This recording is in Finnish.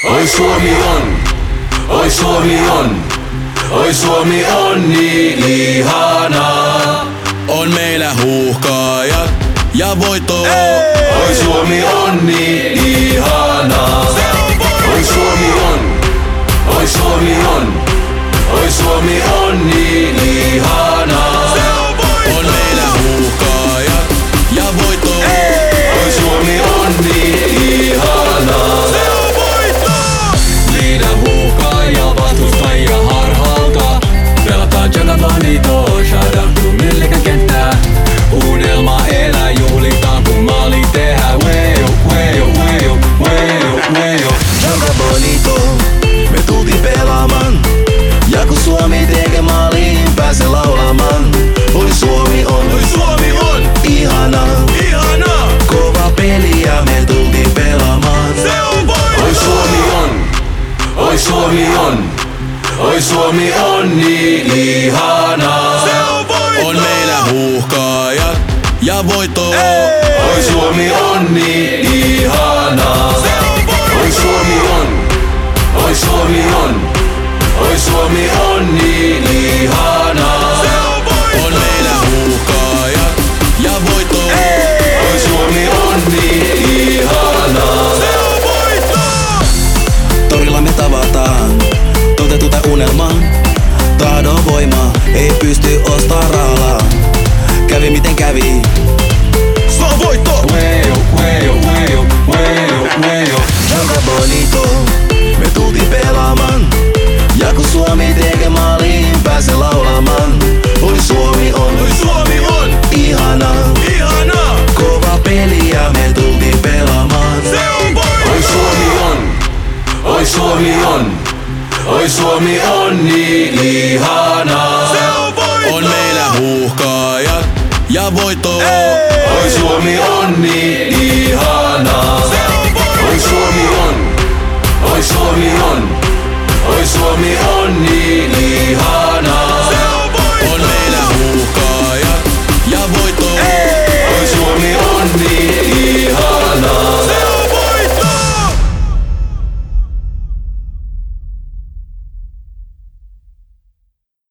Oi Suomi on, oi Suomi on, oi Suomi on niin ihanaa. On meillä huuhkajat ja voitto. Oi Suomi on niin ihanaa. Oi Suomi on, oi Suomi on, oi Suomi on niin ihanaa. On meillä huuhkajat ja voitto. Oi Suomi on niin ihanaa. Liidä huuhkajia vastustajia harhalta. Pelataan Jaga Bonito, shout out to Millikan kenttää. Unelma elää, juhlitaan kun maali tehdään. Wejo, wejo, wejo, wejo, wejo. Jaga Bonito, me tultiin pelaamaan. Ja kun Suomi tekee maaliin, pääsee laulamaan. Oi Suomi on ihanaa. Kova peli ja me tultiin pelaamaan. Oi Suomi on, oi Suomi on, oi Suomi on niin ihanaa. On meillä huuhkajat ja voitto. Oi Suomi on niin ihanaa. Oi Suomi on, oi Suomi on, oi Suomi on niin ihanaa. On meillä huuhkajat ja voitto. Oi Suomi on niin ihanaa. Torilla me tavataan, toteututa unelma. Tahdon voima, ei pysty ostaa rahalla. Kävi miten kävi, se on voitto. Wejo, wejo, wejo, wejo, wejo. Jaga Bonito, me tultiin pelaamaan. Ja kun Suomi tekee maaliin, pääsee laulamaan. Oi Suomi on ihanaa. Kova peli ja me tultiin pelaamaan. Oi Suomi on, oi Suomi on, oi Suomi on niin ihanaa. On meillä huuhkajat ja voitto. Oi Suomi on niin ihanaa. Oi Suomi on, oi Suomi on, oi Suomi on.